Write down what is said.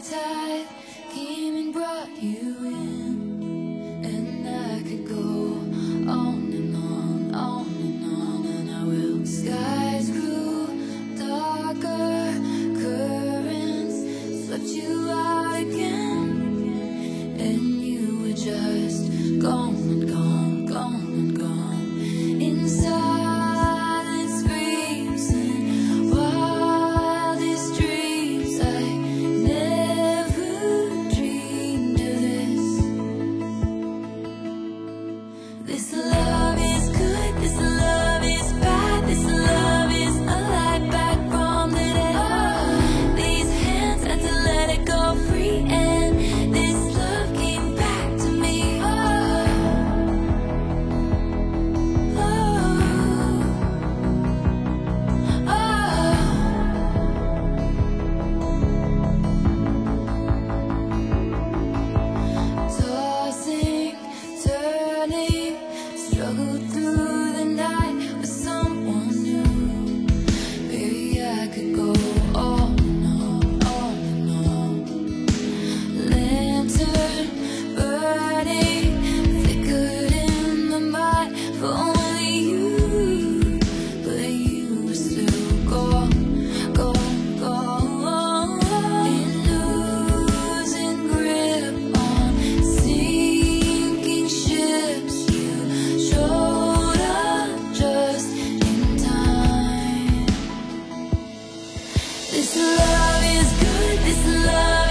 tide came and brought you in, and I could go on and on, on and on, and I will. Skies grew darker, currents swept you out again, and you were just gone and gone, gone and gone. Inside and screams and wildest dreams, I never dreamed of this. This love is good, this love is bad, this love is a light back from the dead. These hands had to let it go free, and this love came back to me. Tossing, turning, struggled through the night with someone new. Maybe I could go on and on, on and on. Lantern burning, flickered in the mud for only you, but you were still gone, gone, gone. In losing grip on sinking ships, you showed up just in time. This love is good, this love